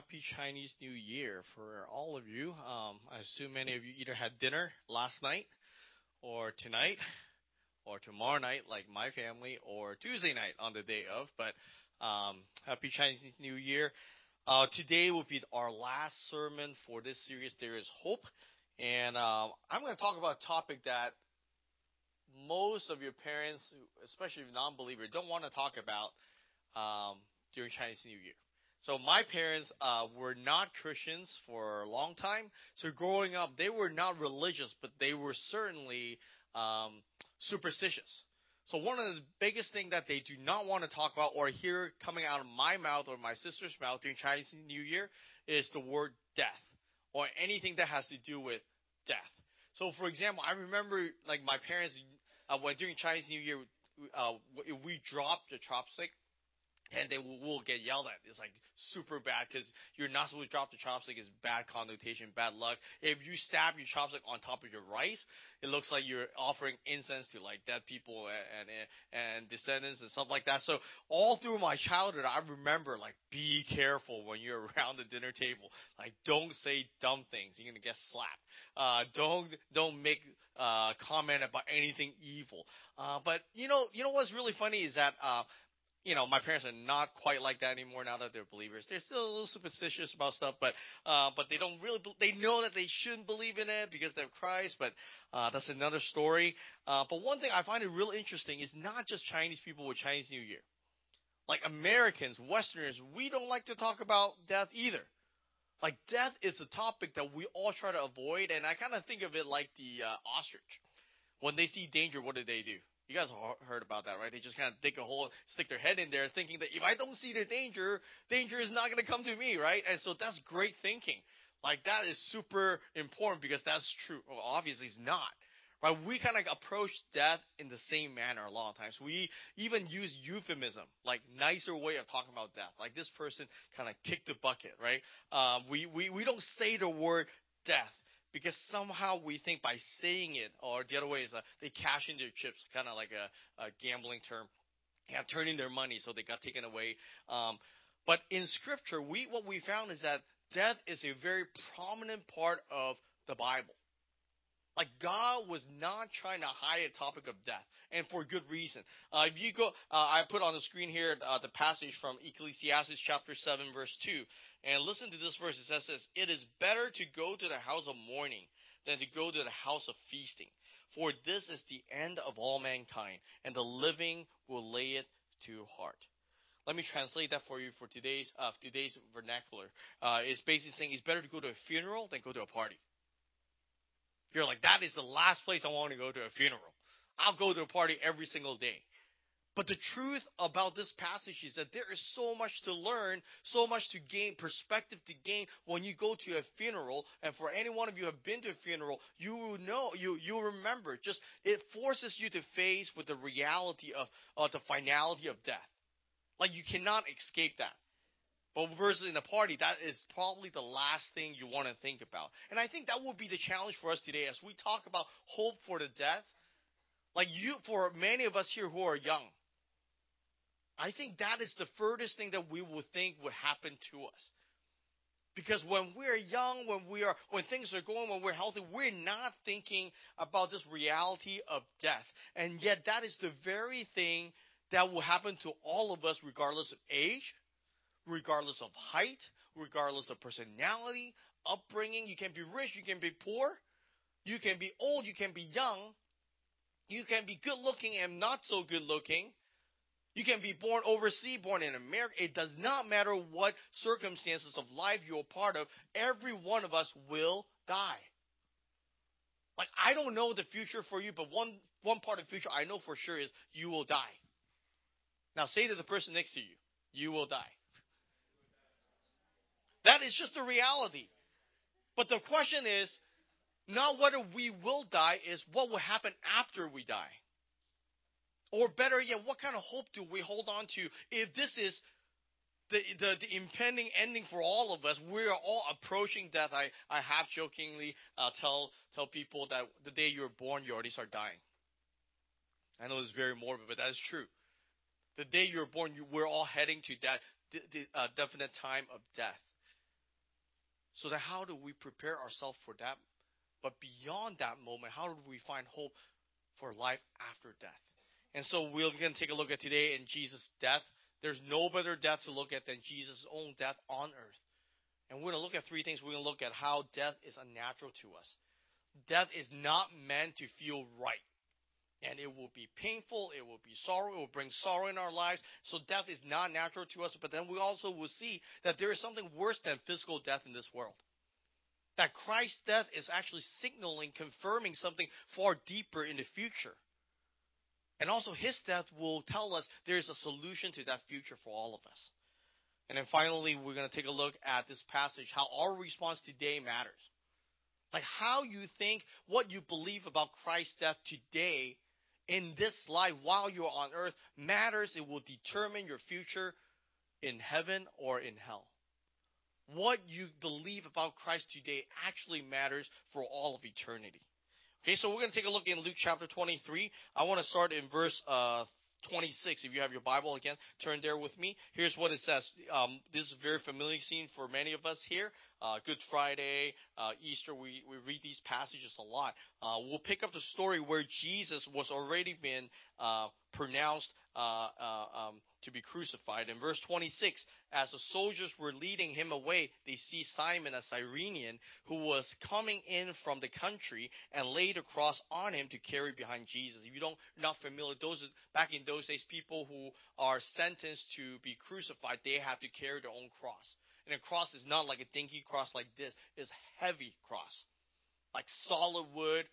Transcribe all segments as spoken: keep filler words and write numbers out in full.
happy Chinese New Year for all of you. Um, I assume many of you either had dinner last night or tonight or tomorrow night, like my family, or Tuesday night on the day of. But um, happy Chinese New Year. Uh, today will be our last sermon for this series, There is Hope. And uh, I'm going to talk about a topic that most of your parents, especially non-believers, don't want to talk about um, during Chinese New Year. So my parents uh, were not Christians for a long time. So growing up, they were not religious, but they were certainly um, superstitious. So one of the biggest things that they do not want to talk about or hear coming out of my mouth or my sister's mouth during Chinese New Year is the word death or anything that has to do with death. So for example, I remember like my parents uh, when during Chinese New Year, uh, if we dropped the chopstick, and they will, will get yelled at. It's like super bad because you're not supposed to drop the chopstick. It's bad connotation, bad luck. If you stab your chopstick on top of your rice, it looks like you're offering incense to like dead people and and, and descendants and stuff like that. So all through my childhood, I remember like be careful when you're around the dinner table. Like don't say dumb things. You're gonna get slapped. Uh, don't don't make uh, comment about anything evil. Uh, but you know you know what's really funny is that. Uh, you know, my parents are not quite like that anymore now that they're believers. They're still a little superstitious about stuff, but uh, but they don't really. Be- they know that they shouldn't believe in it because they're Christ. But uh, that's another story. Uh, but one thing I find it real interesting is not just Chinese people with Chinese New Year. Like Americans, Westerners, we don't like to talk about death either. Like death is a topic that we all try to avoid, and I kind of think of it like the uh, ostrich. When they see danger, what do they do? You guys heard about that, right? They just kind of dig a hole, stick their head in there, thinking that if I don't see the danger, danger is not going to come to me, right? And so that's great thinking. Like that is super important because that's true. Well, obviously, it's not. Right? We kind of approach death in the same manner a lot of times. We even use euphemism, like nicer way of talking about death. Like this person kind of kicked the bucket, right? Um, we, we, we don't say the word death. Because somehow we think by saying it, or the other way is uh, they cash in their chips, kind of like a, a gambling term, yeah, turning their money so they got taken away. Um, but in Scripture, we what we found is that death is a very prominent part of the Bible. Like God was not trying to hide a topic of death, and for good reason. Uh, if you go, uh, I put on the screen here uh, the passage from Ecclesiastes chapter seven, verse two, and listen to this verse. It says this: "It is better to go to the house of mourning than to go to the house of feasting, for this is the end of all mankind, and the living will lay it to heart." Let me translate that for you for today's uh, today's vernacular. Uh, it's basically saying it's better to go to a funeral than go to a party. You're like, that is the last place I want to go to a funeral. I'll go to a party every single day. But the truth about this passage is that there is so much to learn, so much to gain, perspective to gain when you go to a funeral. And for any one of you who have been to a funeral, you will know, you you remember. Just it forces you to face with the reality of uh, the finality of death. Like you cannot escape that. But versus in a party, that is probably the last thing you want to think about. And I think that will be the challenge for us today as we talk about hope for the death. Like you, for many of us here who are young, I think that is the furthest thing that we will think would happen to us. Because when we're young, when we are, when things are going, when we're healthy, we're not thinking about this reality of death. And yet that is the very thing that will happen to all of us regardless of age, regardless of height, regardless of personality, upbringing. You can be rich, you can be poor, you can be old, you can be young, you can be good looking and not so good looking. You can be born overseas, born in America. It does not matter what circumstances of life you're a part of. Every one of us will die. Like, I don't know the future for you, but one, one part of the future I know for sure is you will die. Now say to the person next to you, you will die. That is just the reality. But the question is not whether we will die, is what will happen after we die. Or better yet, what kind of hope do we hold on to if this is the, the, the impending ending for all of us? We are all approaching death. I, I half jokingly uh, tell tell people that the day you're born, you already start dying. I know it's very morbid, but that is true. The day you're born, you, we're all heading to that the, the, uh, definite time of death. So then how do we prepare ourselves for that? But beyond that moment, how do we find hope for life after death? And so we're going to take a look at today in Jesus' death. There's no better death to look at than Jesus' own death on earth. And we're going to look at three things. We're going to look at how death is unnatural to us. Death is not meant to feel right. And it will be painful. It will be sorrow. It will bring sorrow in our lives. So death is not natural to us. But then we also will see that there is something worse than physical death in this world. That Christ's death is actually signaling, confirming something far deeper in the future. And also his death will tell us there is a solution to that future for all of us. And then finally, we're going to take a look at this passage, how our response today matters. Like how you think, what you believe about Christ's death today in this life while you're on earth matters. It will determine your future in heaven or in hell. What you believe about Christ today actually matters for all of eternity. Okay, so we're going to take a look in Luke chapter twenty-three. I want to start in verse uh, twenty-six. If you have your Bible, again, turn there with me. Here's what it says. Um, this is a very familiar scene for many of us here. Uh, Good Friday, uh, Easter, we, we read these passages a lot. Uh, we'll pick up the story where Jesus was already been uh, pronounced uh, uh, um, to be crucified. In verse twenty-six, as the soldiers were leading him away, they see Simon, a Cyrenian, who was coming in from the country and laid a cross on him to carry behind Jesus. If you don't, you're not familiar, those back in those days, people who are sentenced to be crucified, they have to carry their own cross. And a cross is not like a dinky cross like this. It's a heavy cross, like solid wood.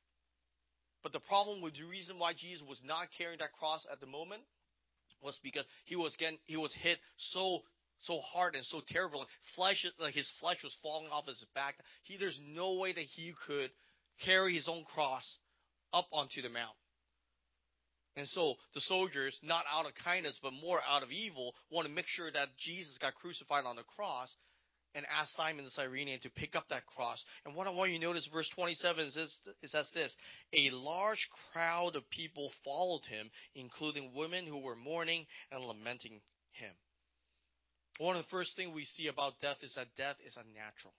But the problem with the reason why Jesus was not carrying that cross at the moment was because he was getting, he was hit so so hard and so terrible. Like flesh, like his flesh was falling off his back. He there's no way that he could carry his own cross up onto the mount. And so the soldiers, not out of kindness, but more out of evil, want to make sure that Jesus got crucified on the cross and asked Simon the Cyrenian to pick up that cross. And what I want you to notice, verse twenty-seven, is this, it says this: a large crowd of people followed him, including women who were mourning and lamenting him. One of the first things we see about death is that death is unnatural.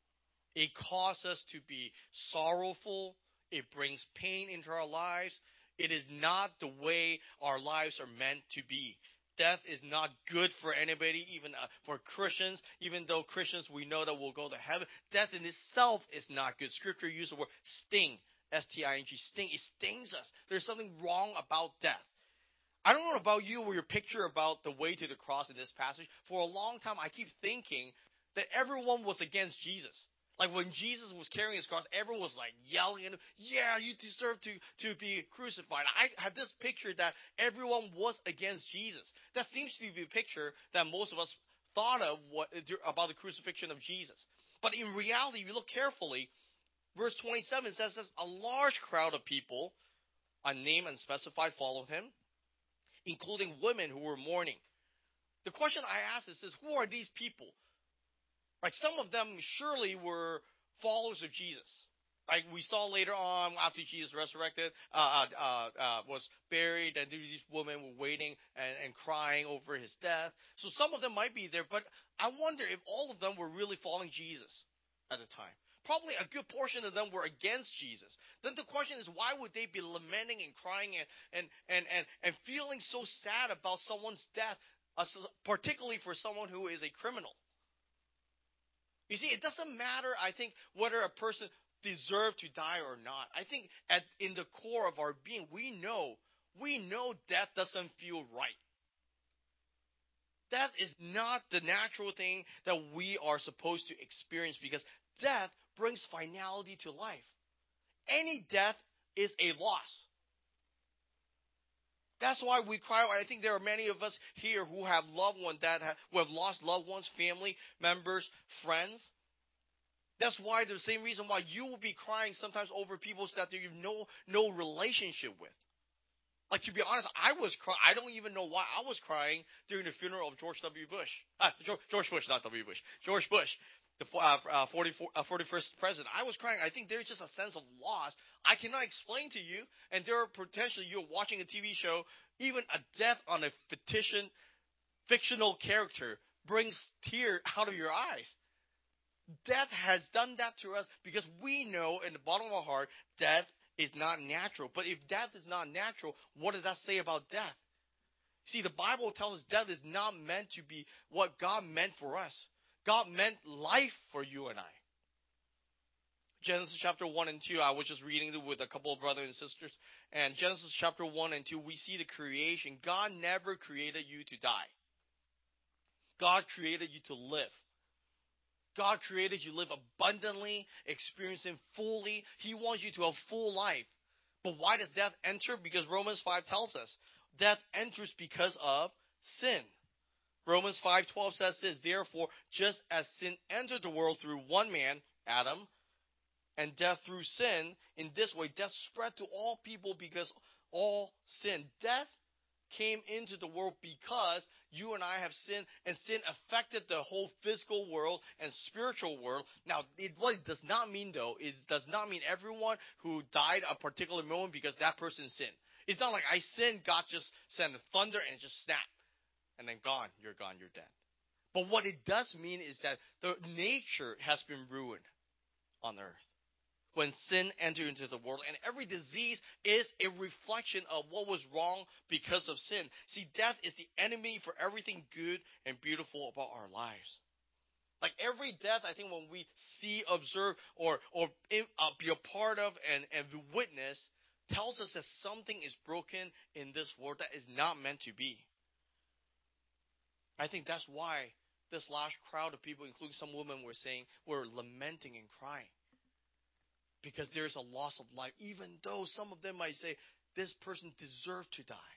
It causes us to be sorrowful. It brings pain into our lives. It is not the way our lives are meant to be. Death is not good for anybody, even uh, for Christians. Even though Christians, we know that we'll go to heaven. Death in itself is not good. Scripture uses the word sting, S T I N G, sting. It stings us. There's something wrong about death. I don't know about you or your picture about the way to the cross in this passage. For a long time, I keep thinking that everyone was against Jesus. Like when Jesus was carrying his cross, everyone was like yelling at him, yeah, you deserve to, to be crucified. I have this picture that everyone was against Jesus. That seems to be the picture that most of us thought of what, about the crucifixion of Jesus. But in reality, if you look carefully, verse twenty-seven says this: a large crowd of people, unnamed and unspecified, followed him, including women who were mourning. The question I ask is this: who are these people? Like some of them surely were followers of Jesus. Like we saw later on after Jesus resurrected, uh, uh, uh, was buried, and these women were waiting and, and crying over his death. So some of them might be there, but I wonder if all of them were really following Jesus at the time. Probably a good portion of them were against Jesus. Then the question is, why would they be lamenting and crying and and and and, and feeling so sad about someone's death, uh, particularly for someone who is a criminal? You see, it doesn't matter, I think, whether a person deserved to die or not. I think at in the core of our being, we know, we know death doesn't feel right. Death is not the natural thing that we are supposed to experience, because death brings finality to life. Any death is a loss. That's why we cry. I think there are many of us here who have loved ones that have, who have lost loved ones, family members, friends. That's why the same reason why you will be crying sometimes over people that you have no no relationship with. Like, to be honest, I was crying. I don't even know why I was crying during the funeral of George W. Bush. Ah, George, George Bush, not W. Bush. George Bush, the uh, uh, forty-first president. I was crying. I think there's just a sense of loss I cannot explain to you. And there are potentially, you're watching a T V show, even a death on a fictitious, fictional character brings tears out of your eyes. Death has done that to us because we know in the bottom of our heart death is not natural. But if death is not natural, what does that say about death? See, the Bible tells us death is not meant to be what God meant for us. God meant life for you and I. Genesis chapter one and two, I was just reading it with a couple of brothers and sisters. And Genesis chapter one and two, we see the creation. God never created you to die. God created you to live. God created you to live abundantly, experiencing fully. He wants you to have full life. But why does death enter? Because Romans five tells us death enters because of sin. Romans five twelve says this, therefore, just as sin entered the world through one man, Adam, and death through sin, in this way death spread to all people because all sin. Death came into the world because you and I have sinned, and sin affected the whole physical world and spiritual world. Now, it, what it does not mean, though, it does not mean everyone who died a particular moment because that person sinned. It's not like I sinned, God just sent thunder and it just snapped. And then gone, you're gone, you're dead. But what it does mean is that the nature has been ruined on earth when sin entered into the world. And every disease is a reflection of what was wrong because of sin. See, death is the enemy for everything good and beautiful about our lives. Like every death, I think when we see, observe, or or in, uh, be a part of and, and witness, tells us that something is broken in this world that is not meant to be. I think that's why this large crowd of people, including some women, were saying, were lamenting and crying. Because there's a loss of life, even though some of them might say, this person deserved to die.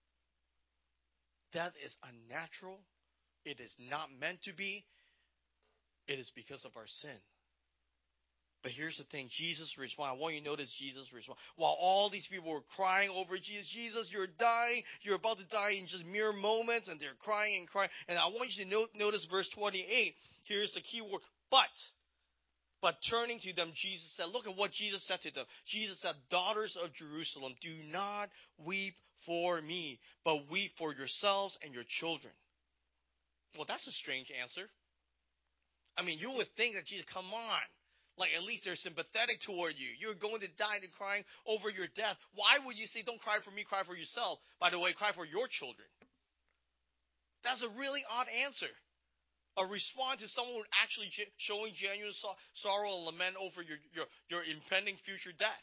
Death is unnatural. It is not meant to be. It is because of our sin. But here's the thing, Jesus responded. I want you to notice Jesus responded. While all these people were crying over Jesus, Jesus, you're dying. You're about to die in just mere moments. And they're crying and crying. And I want you to note, notice verse twenty-eight. Here's the key word, but. But turning to them, Jesus said, look at what Jesus said to them. Jesus said, daughters of Jerusalem, do not weep for me, but weep for yourselves and your children. Well, that's a strange answer. I mean, you would think that Jesus, come on. Like, at least they're sympathetic toward you. You're going to die and crying over your death. Why would you say, don't cry for me, cry for yourself? By the way, cry for your children. That's a really odd answer. A response to someone actually showing genuine sorrow and lament over your, your, your impending future death.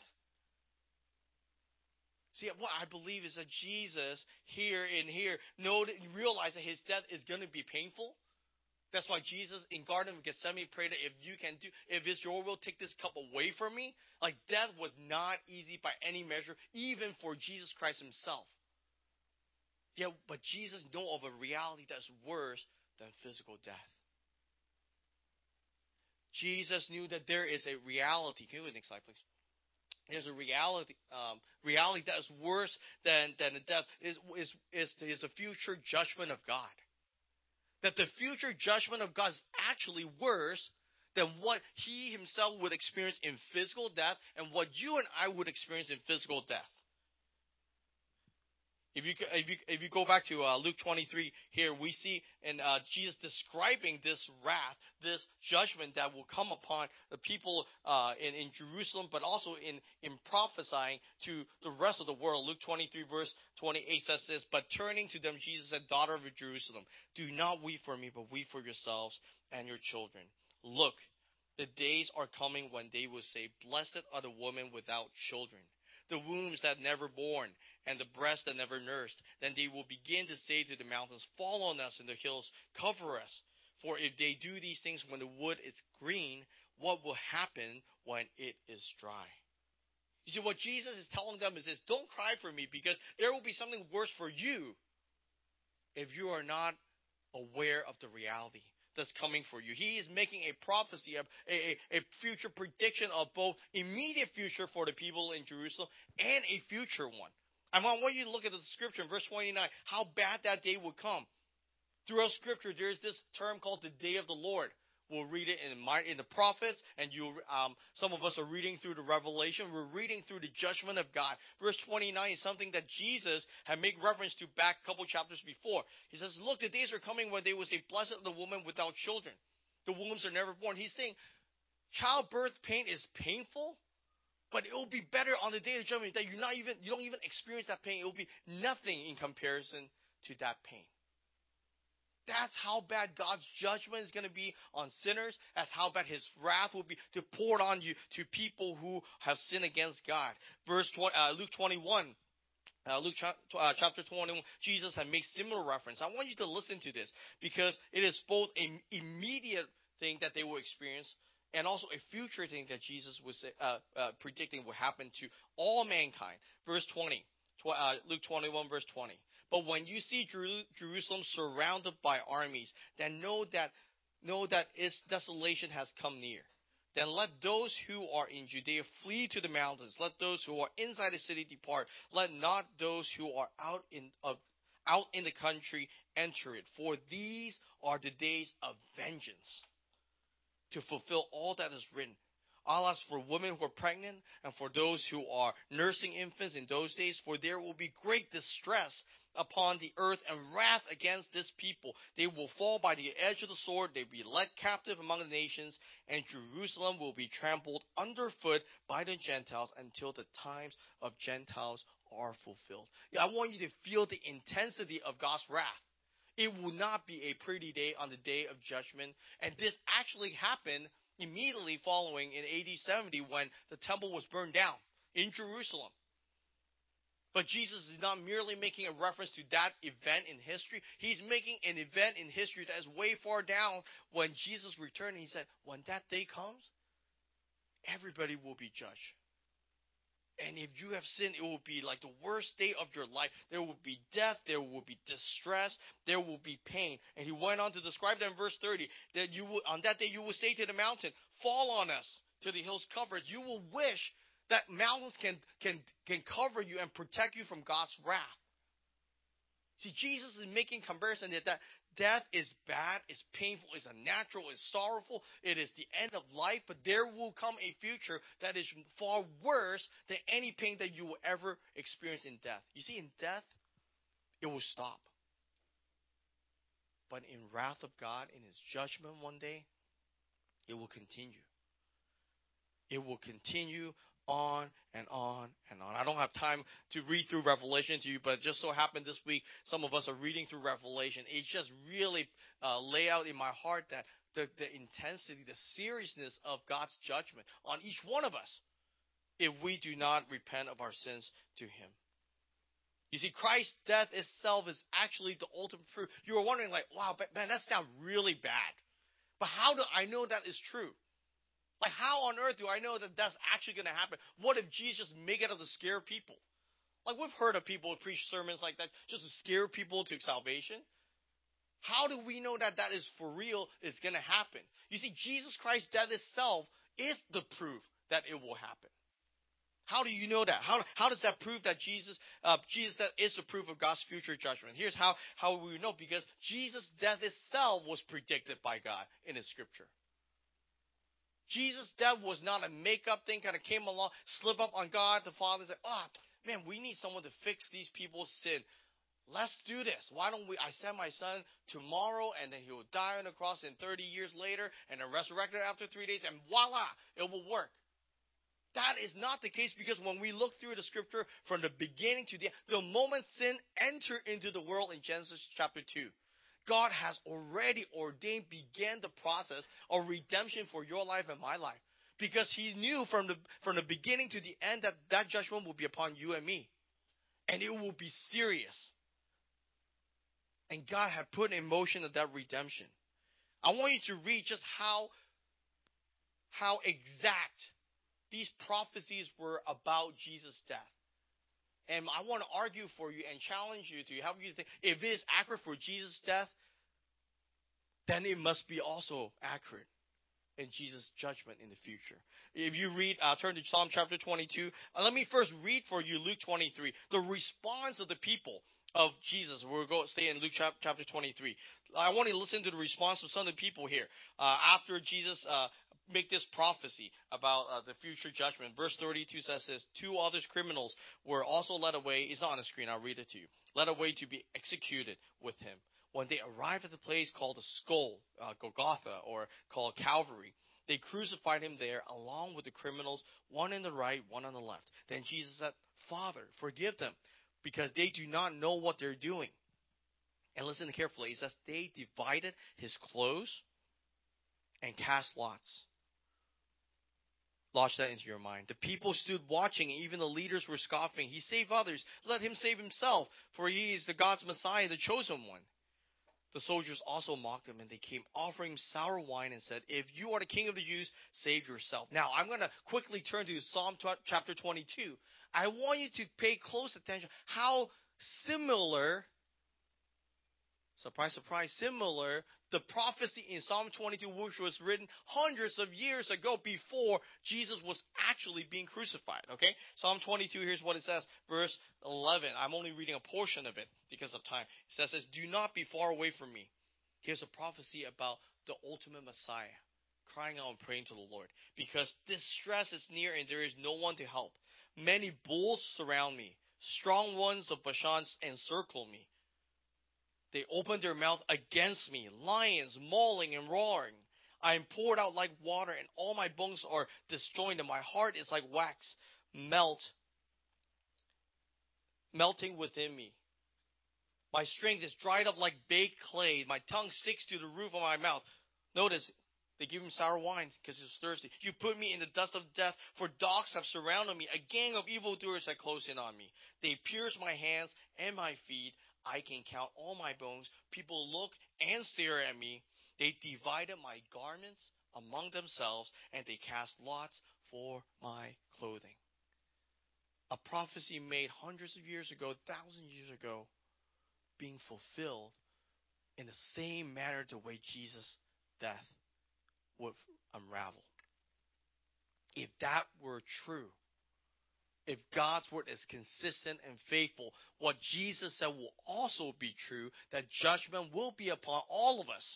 See, what I believe is that Jesus here and here know, realize that his death is going to be painful. That's why Jesus in Garden of Gethsemane prayed that if you can do, if it's your will, take this cup away from me. Like death was not easy by any measure, even for Jesus Christ himself. Yeah, but Jesus knew of a reality that's worse than physical death. Jesus knew that there is a reality. Can you go to the next slide, please? There's a reality, um, reality that is worse than than the death. Is is is is the future judgment of God. That the future judgment of God is actually worse than what he himself would experience in physical death and what you and I would experience in physical death. If you if you if you go back to uh, Luke twenty-three here, we see in uh, Jesus describing this wrath, this judgment that will come upon the people uh, in in Jerusalem, but also in in prophesying to the rest of the world. Luke twenty-three verse twenty-eight says this: "But turning to them, Jesus said, 'Daughter of Jerusalem, do not weep for me, but weep for yourselves and your children. Look, the days are coming when they will say, Blessed are the women without children, the wombs that never born, and the breasts that never nursed. Then they will begin to say to the mountains, Fall on us, and the hills, cover us. For if they do these things when the wood is green, what will happen when it is dry?'" You see, what Jesus is telling them is this: don't cry for me, because there will be something worse for you if you are not aware of the reality that's coming for you. He is making a prophecy, a, a, a future prediction of both immediate future for the people in Jerusalem and a future one. I want you to look at the scripture in verse twenty-nine, how bad that day would come. Throughout scripture, there's this term called the day of the Lord. We'll read it in, my, in the prophets, and you, um, some of us are reading through the Revelation. We're reading through the judgment of God. Verse twenty-nine is something that Jesus had made reference to back a couple chapters before. He says, look, the days are coming when they will say, Blessed are the woman without children. the wombs are never born. He's saying childbirth pain is painful, but it will be better on the day of judgment that you're not even you don't even experience that pain. It will be nothing in comparison to that pain. That's how bad God's judgment is going to be on sinners. That's how bad His wrath will be to pour on you to people who have sinned against God. Verse twenty, uh, Luke twenty-one. Uh, Luke cha- uh, chapter twenty-one, Jesus had made similar reference. I want you to listen to this because it is both an immediate thing that they will experience and also a future thing that Jesus was uh, uh, predicting will happen to all mankind. Verse twenty, tw- uh, Luke twenty-one, verse twenty. But when you see Jer- Jerusalem surrounded by armies, then know that know that its desolation has come near. Then let those who are in Judea flee to the mountains. Let those who are inside the city depart. Let not those who are out in of out in the country enter it. For these are the days of vengeance, to fulfill all that is written. Alas, for women who are pregnant and for those who are nursing infants in those days, for there will be great distress upon the earth and wrath against this people. They will fall by the edge of the sword. They will be led captive among the nations, and Jerusalem will be trampled underfoot by the Gentiles until the times of Gentiles are fulfilled. I want you to feel the intensity of God's wrath. It will not be a pretty day on the day of judgment. And this actually happened immediately following in A D seventy when the temple was burned down in Jerusalem. But Jesus is not merely making a reference to that event in history. He's making an event in history that is way far down when Jesus returned. He said, when that day comes, everybody will be judged. And if you have sinned, it will be like the worst day of your life. There will be death. There will be distress. There will be pain. And he went on to describe that in verse thirty, that you will, on that day you will say to the mountain, fall on us till the hills cover us. You will wish that mountains can, can, can cover you and protect you from God's wrath. See, Jesus is making comparison that, that death is bad, it's painful, it's unnatural, it's sorrowful, it is the end of life, but there will come a future that is far worse than any pain that you will ever experience in death. You see, in death, it will stop. But in wrath of God, in His judgment one day, it will continue. It will continue on and on and on. I don't have time to read through Revelation to you, but it just so happened this week, some of us are reading through Revelation. It just really uh, lay out in my heart that the, the intensity, the seriousness of God's judgment on each one of us if we do not repent of our sins to Him. You see, Christ's death itself is actually the ultimate proof. You were wondering, like, wow, man, that sounds really bad. But how do I know that is true? Like, how on earth do I know that that's actually going to happen? What if Jesus make it up to scare people? Like, we've heard of people preach sermons like that just to scare people to salvation. How do we know that that is for real, is going to happen? You see, Jesus Christ's death itself is the proof that it will happen. How do you know that? How, how does that prove that Jesus, uh, Jesus that is the proof of God's future judgment? Here's how, how we know. Because Jesus' death itself was predicted by God in His Scripture. Jesus' death was not a make-up thing, kind of came along, slip up on God the Father, and said, oh, man, we need someone to fix these people's sin. Let's do this. Why don't we, I send my son tomorrow, and then he will die on the cross, and thirty years later, and then resurrected after three days, and voila, it will work. That is not the case, because when we look through the Scripture from the beginning to the end, the moment sin entered into the world in Genesis chapter two, God has already ordained, began the process of redemption for your life and my life. Because He knew from the from the beginning to the end that that judgment will be upon you and me. And it will be serious. And God had put in motion of that redemption. I want you to read just how, how exact these prophecies were about Jesus' death. And I want to argue for you and challenge you to help you to think, if it is accurate for Jesus' death, then it must be also accurate in Jesus' judgment in the future. If you read, uh, turn to Psalm chapter twenty-two. Uh, let me first read for you Luke twenty-three. The response of the people of Jesus. We'll go stay in Luke chapter twenty-three. I want to listen to the response of some of the people here uh, after Jesus uh, make this prophecy about uh, the future judgment. Verse thirty-two says this: two other criminals were also led away. It's not on the screen. I'll read it to you. Led away to be executed with him. When they arrived at the place called the skull, uh, Golgotha, or called Calvary, they crucified him there along with the criminals, one on the right, one on the left. Then Jesus said, Father, forgive them, because they do not know what they're doing. And listen carefully. It says they divided his clothes and cast lots. Lodge that into your mind. The people stood watching, and even the leaders were scoffing. He saved others. Let him save himself, for he is the God's Messiah, the chosen one. The soldiers also mocked him, and they came offering sour wine and said, If you are the king of the Jews, save yourself. Now, I'm going to quickly turn to Psalm chapter twenty-two. I want you to pay close attention how similar, surprise, surprise, similar, the prophecy in Psalm twenty-two, which was written hundreds of years ago before Jesus was actually being crucified. Okay? Psalm twenty-two, here's what it says, verse eleven. I'm only reading a portion of it because of time. It says, Do not be far away from me. Here's a prophecy about the ultimate Messiah, crying out and praying to the Lord. Because distress is near and there is no one to help. Many bulls surround me. Strong ones of Bashan encircle me. They open their mouth against me, lions mauling and roaring. I am poured out like water, and all my bones are disjointed. My heart is like wax, melt, melting within me. My strength is dried up like baked clay. My tongue sticks to the roof of my mouth. Notice, they give him sour wine because he was thirsty. You put me in the dust of death, for dogs have surrounded me. A gang of evildoers have closed in on me. They pierce my hands and my feet. I can count all my bones. People look and stare at me. They divided my garments among themselves, and they cast lots for my clothing. A prophecy made hundreds of years ago, thousands of years ago, being fulfilled in the same manner the way Jesus' death would unravel. If that were true, if God's word is consistent and faithful, what Jesus said will also be true, that judgment will be upon all of us.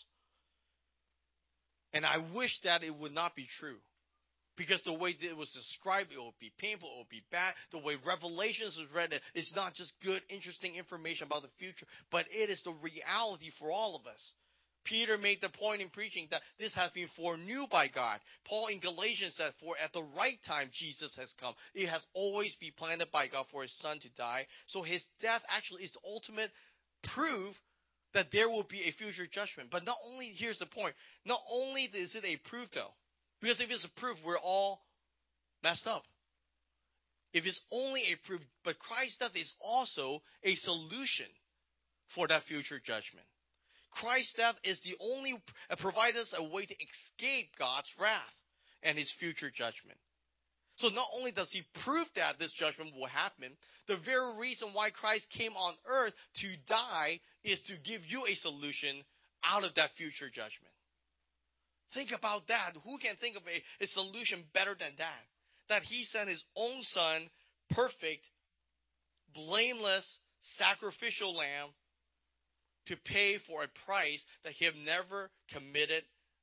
And I wish that it would not be true. Because the way it was described, it would be painful, it would be bad. The way Revelations was read, it's not just good, interesting information about the future, but it is the reality for all of us. Peter made the point in preaching that this has been foreknew by God. Paul in Galatians said, for at the right time Jesus has come. It has always been planned by God for his son to die. So his death actually is the ultimate proof that there will be a future judgment. But not only, here's the point, not only is it a proof though, because if it's a proof, we're all messed up. If it's only a proof, but Christ's death is also a solution for that future judgment. Christ's death is the only, uh, provides us a way to escape God's wrath and his future judgment. So not only does he prove that this judgment will happen, the very reason why Christ came on earth to die is to give you a solution out of that future judgment. Think about that. Who can think of a, a solution better than that? That he sent his own son, perfect, blameless, sacrificial lamb, to pay for a price that he have never committed,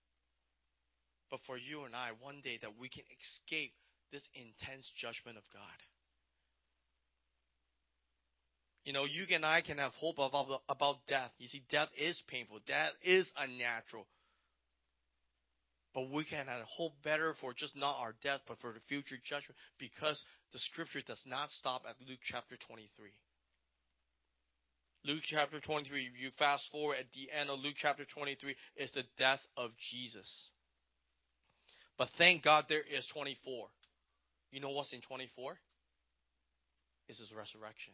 but for you and I, one day that we can escape this intense judgment of God. You know, you and I can have hope about, about death. You see, death is painful. Death is unnatural. But we can have hope better for just not our death, but for the future judgment, because the scripture does not stop at Luke chapter twenty-three. Luke chapter twenty-three, if you fast forward at the end of Luke chapter twenty-three, is the death of Jesus. But thank God there is twenty-four. You know what's in twenty-four? It's his resurrection.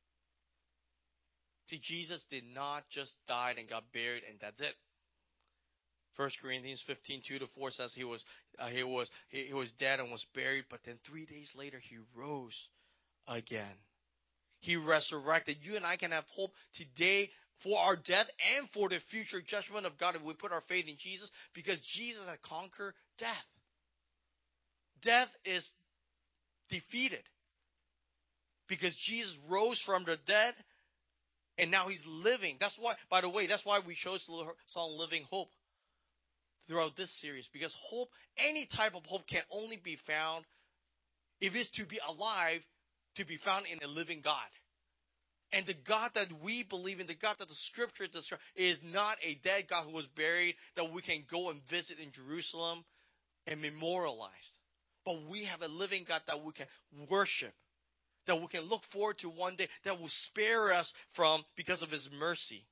See, Jesus did not just die and got buried and that's it. First Corinthians fifteen, two to four says he was uh, he was he, he was dead and was buried, but then three days later he rose again. He resurrected. You and I can have hope today for our death and for the future judgment of God if we put our faith in Jesus, because Jesus had conquered death. Death is defeated because Jesus rose from the dead and now he's living. That's why, by the way, that's why we chose the song Living Hope throughout this series, because hope, any type of hope, can only be found if it's to be alive, to be found in a living God. And the God that we believe in, the God that the Scripture describes, is not a dead God who was buried that we can go and visit in Jerusalem and memorialize. But we have a living God that we can worship, that we can look forward to one day, that will spare us from because of His mercy.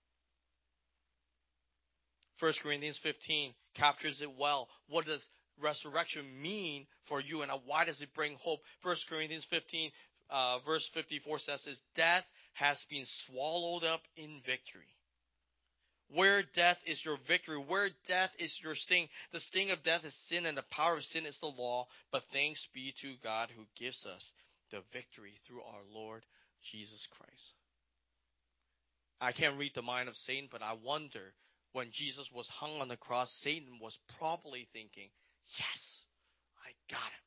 First Corinthians fifteen captures it well. What does resurrection mean for you, and why does it bring hope? First Corinthians fifteen, uh, verse fifty-four says, "Is death has been swallowed up in victory." Where death is your victory, where death is your sting. The sting of death is sin, and the power of sin is the law. But thanks be to God who gives us the victory through our Lord Jesus Christ. I can't read the mind of Satan, but I wonder, when Jesus was hung on the cross, Satan was probably thinking, yes, I got him.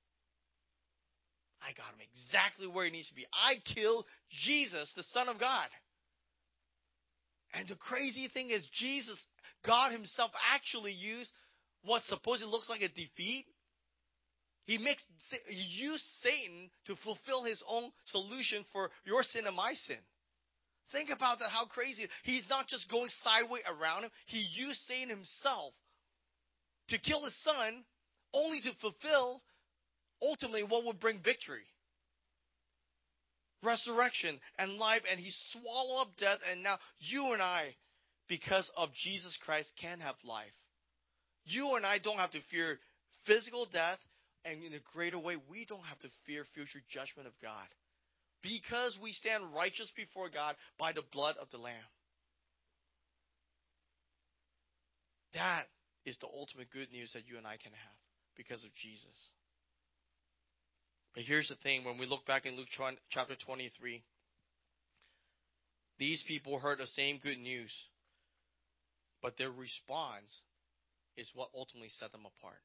I got him exactly where he needs to be. I killed Jesus, the Son of God. And the crazy thing is, Jesus, God himself, actually used what supposedly looks like a defeat. He makes he used Satan to fulfill his own solution for your sin and my sin. Think about that, how crazy. He's not just going sideways around him. He used Satan himself to kill his son, only to fulfill ultimately what would bring victory. Resurrection and life, and he swallowed up death, and now you and I, because of Jesus Christ, can have life. You and I don't have to fear physical death, and in a greater way, we don't have to fear future judgment of God, because we stand righteous before God by the blood of the Lamb. That is the ultimate good news that you and I can have because of Jesus. But here's the thing, when we look back in Luke chapter twenty-three, these people heard the same good news, but their response is what ultimately set them apart.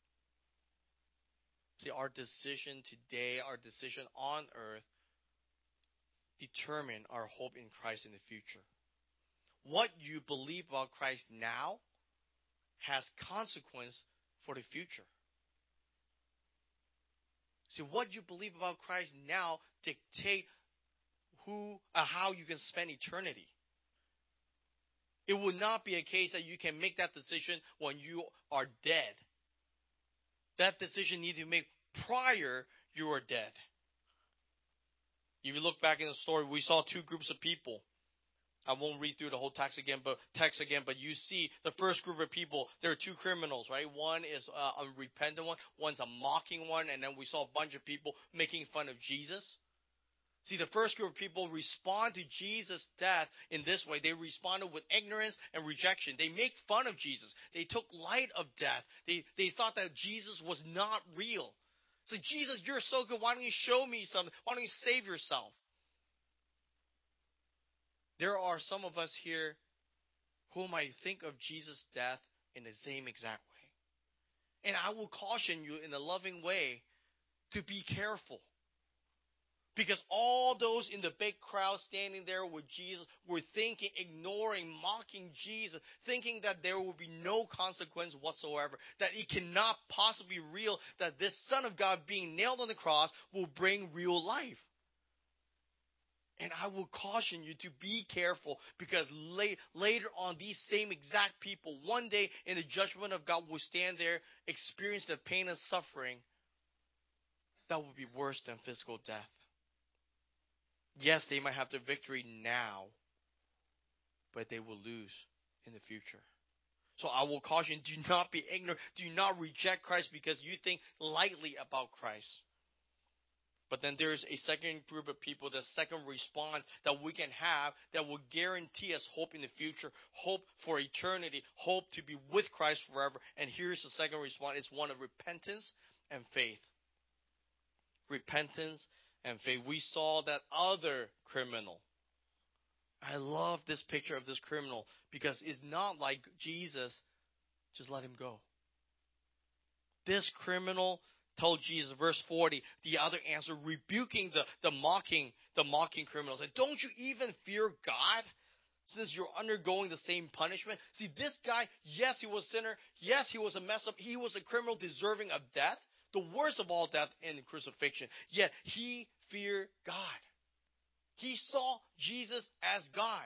See, our decision today, our decision on earth, determine our hope in Christ in the future. What you believe about Christ now has consequence for the future. See, what you believe about Christ now dictate who, uh, how you can spend eternity. It will not be a case that you can make that decision when you are dead. That decision needs to be made prior you are dead. If you look back in the story, we saw two groups of people. I won't read through the whole text again, but text again. But you see, the first group of people, there are two criminals, right? One is uh, a repentant one, one's a mocking one, and then we saw a bunch of people making fun of Jesus. See, the first group of people respond to Jesus' death in this way. They responded with ignorance and rejection. They make fun of Jesus. They took light of death. They they thought that Jesus was not real. So, Jesus, you're so good. Why don't you show me something? Why don't you save yourself? There are some of us here who might think of Jesus' death in the same exact way. And I will caution you in a loving way to be careful. Because all those in the big crowd standing there with Jesus were thinking, ignoring, mocking Jesus, thinking that there will be no consequence whatsoever, that it cannot possibly be real, that this Son of God being nailed on the cross will bring real life. And I will caution you to be careful, because late, later on, these same exact people, one day in the judgment of God, will stand there, experience the pain and suffering that will be worse than physical death. Yes, they might have the victory now, but they will lose in the future. So I will caution, do not be ignorant. Do not reject Christ because you think lightly about Christ. But then there's a second group of people, the second response that we can have that will guarantee us hope in the future, hope for eternity, hope to be with Christ forever. And here's the second response. It's one of repentance and faith. Repentance and faith. We saw that other criminal. I love this picture of this criminal because it's not like Jesus, just let him go. This criminal told Jesus, verse forty, the other answer, rebuking the, the mocking, the mocking criminals. And don't you even fear God, since you're undergoing the same punishment? See, this guy, yes, he was a sinner. Yes, he was a mess up. He was a criminal deserving of death, the worst of all death in crucifixion. Yet he feared God. He saw Jesus as God.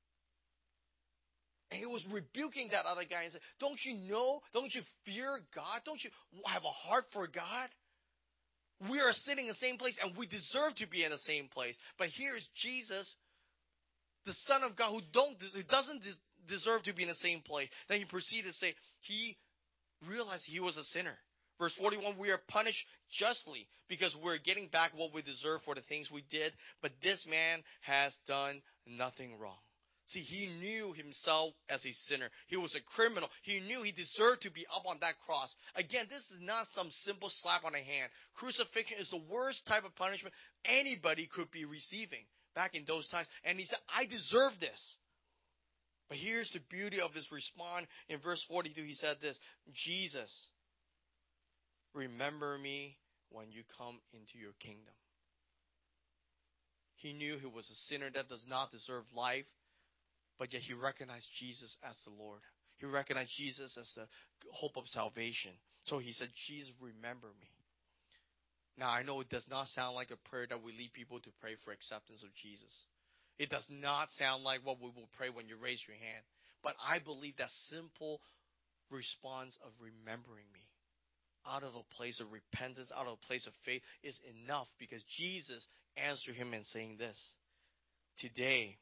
And he was rebuking that other guy and said, don't you know? Don't you fear God? Don't you have a heart for God? We are sitting in the same place and we deserve to be in the same place. But here's Jesus, the Son of God, who don't who doesn't deserve to be in the same place. Then he proceeded to say he realized he was a sinner. Verse forty-one, we are punished justly because we're getting back what we deserve for the things we did. But this man has done nothing wrong. See, he knew himself as a sinner. He was a criminal. He knew he deserved to be up on that cross. Again, this is not some simple slap on the hand. Crucifixion is the worst type of punishment anybody could be receiving back in those times. And he said, I deserve this. But here's the beauty of his response. In verse forty-two, he said this, Jesus, remember me when you come into your kingdom. He knew he was a sinner that does not deserve life. But yet he recognized Jesus as the Lord. He recognized Jesus as the hope of salvation. So he said, Jesus, remember me. Now, I know it does not sound like a prayer that we lead people to pray for acceptance of Jesus. It does not sound like what we will pray when you raise your hand. But I believe that simple response of remembering me out of a place of repentance, out of a place of faith is enough, because Jesus answered him in saying this, today,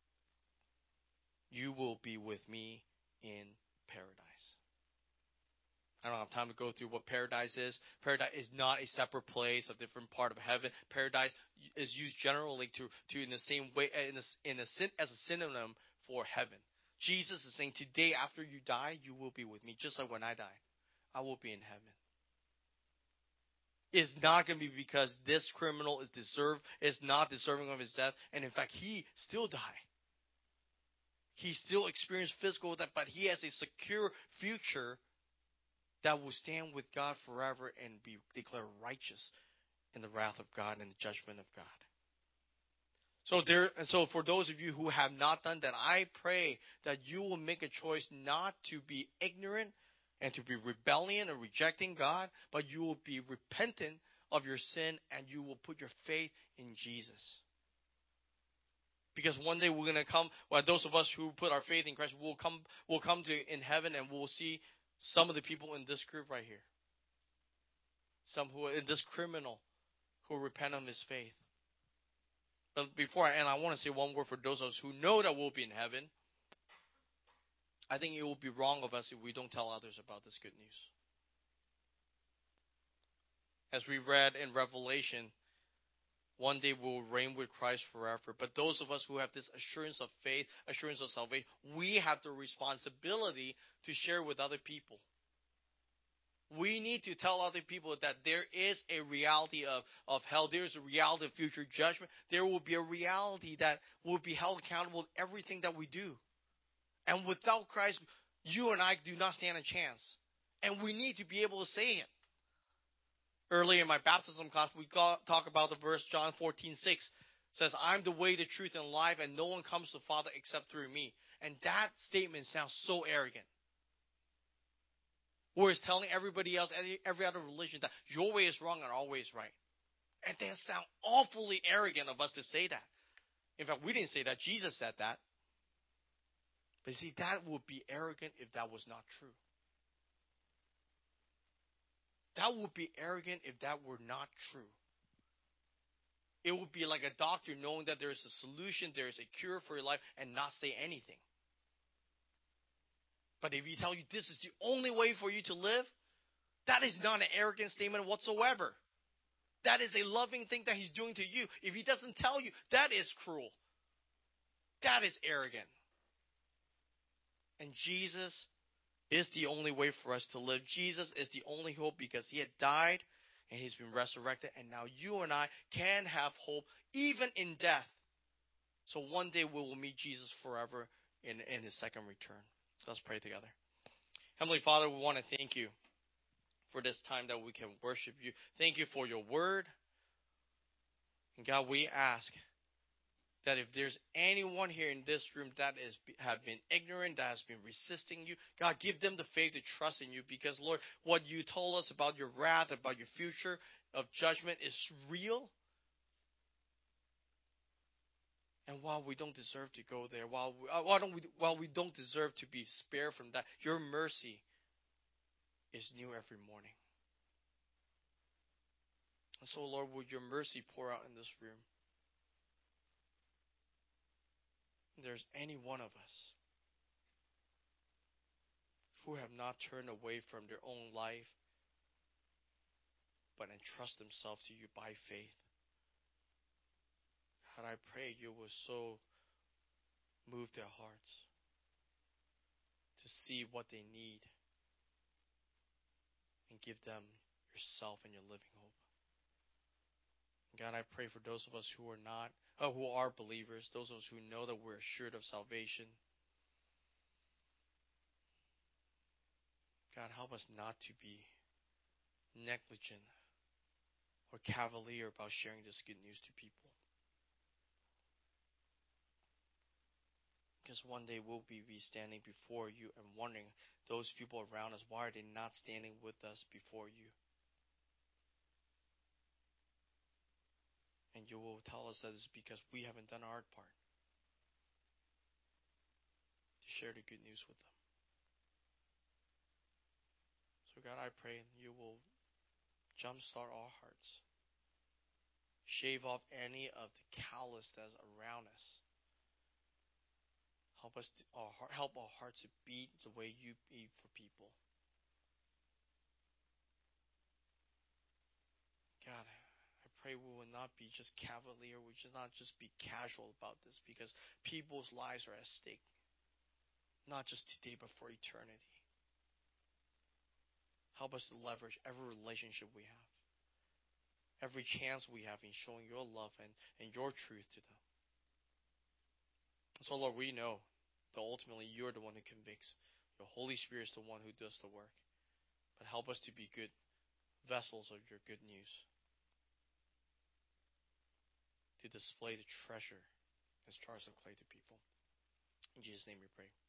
you will be with me in paradise. I don't have time to go through what paradise is. Paradise is not a separate place, a different part of heaven. Paradise is used generally to, to in the same way, in a, in a, as a synonym for heaven. Jesus is saying, today after you die, you will be with me. Just like when I died, I will be in heaven. It's not going to be because this criminal is deserve, is not deserving of his death. And in fact, he still died. He still experienced physical death, but he has a secure future that will stand with God forever and be declared righteous in the wrath of God and the judgment of God. So there, and so for those of you who have not done that, I pray that you will make a choice not to be ignorant and to be rebellion or rejecting God, but you will be repentant of your sin and you will put your faith in Jesus. Because one day we're going to come, well, those of us who put our faith in Christ will come, will come to in heaven, and we'll see some of the people in this group right here. Some who are in this criminal who repent of his faith. But before I end, I want to say one word for those of us who know that we'll be in heaven. I think it will be wrong of us if we don't tell others about this good news. As we read in Revelation, one day we'll reign with Christ forever. But those of us who have this assurance of faith, assurance of salvation, we have the responsibility to share with other people. We need to tell other people that there is a reality of, of hell. There is a reality of future judgment. There will be a reality that will be held accountable with everything that we do. And without Christ, you and I do not stand a chance. And we need to be able to say it. Earlier in my baptism class, we got, talk about the verse John fourteen six. Says, I'm the way, the truth, and life, and no one comes to the Father except through me. And that statement sounds so arrogant. Whereas telling everybody else, every, every other religion, that your way is wrong and our way is right. And that sounds awfully arrogant of us to say that. In fact, we didn't say that. Jesus said that. But you see, that would be arrogant if that was not true. That would be arrogant if that were not true. It would be like a doctor knowing that there is a solution, there is a cure for your life, and not say anything. But if he tells you this is the only way for you to live, that is not an arrogant statement whatsoever. That is a loving thing that he's doing to you. If he doesn't tell you, that is cruel. That is arrogant. And Jesus is the only way for us to live. Jesus is the only hope because he had died and he's been resurrected. And now you and I can have hope even in death. So one day we will meet Jesus forever in, in his second return. So let's pray together. Heavenly Father, we want to thank you for this time that we can worship you. Thank you for your word. And God, we ask that if there's anyone here in this room that is have been ignorant, that has been resisting you, God, give them the faith to trust in you. Because, Lord, what you told us about your wrath, about your future of judgment is real. And while we don't deserve to go there, while we, uh, while, don't we, while we don't deserve to be spared from that, your mercy is new every morning. And so, Lord, would your mercy pour out in this room? If there's any one of us who have not turned away from their own life, but entrust themselves to you by faith, God, I pray you will so move their hearts to see what they need and give them yourself and your living hope. God, I pray for those of us who are not, uh, who are believers, those of us who know that we're assured of salvation. God, help us not to be negligent or cavalier about sharing this good news to people. Because one day we'll be, be standing before you and wondering, those people around us, why are they not standing with us before you? And you will tell us that it's because we haven't done our part to share the good news with them. So God, I pray you will jumpstart our hearts. Shave off any of the callous that's around us. Help us, to, our, help our hearts to beat the way you beat for people. God, I pray we will not be just cavalier. We should not just be casual about this, because people's lives are at stake. Not just today, but for eternity. Help us to leverage every relationship we have, every chance we have in showing your love and, and your truth to them. So, Lord, we know that ultimately you're the one who convicts. Your Holy Spirit is the one who does the work. But help us to be good vessels of your good news, to display the treasure as jars of clay to people. In Jesus' name we pray.